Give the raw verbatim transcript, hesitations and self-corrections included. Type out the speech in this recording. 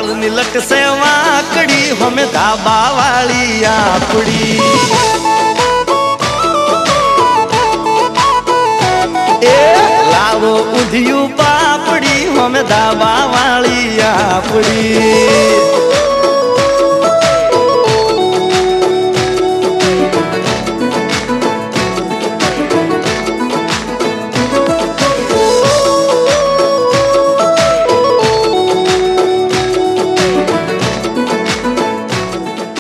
वाल मिलक से वाकड़ी हमें धाबा वाली आपड़ी। ए लावो उधियू पापड़ी हमें धाबा वाली आपड़ी।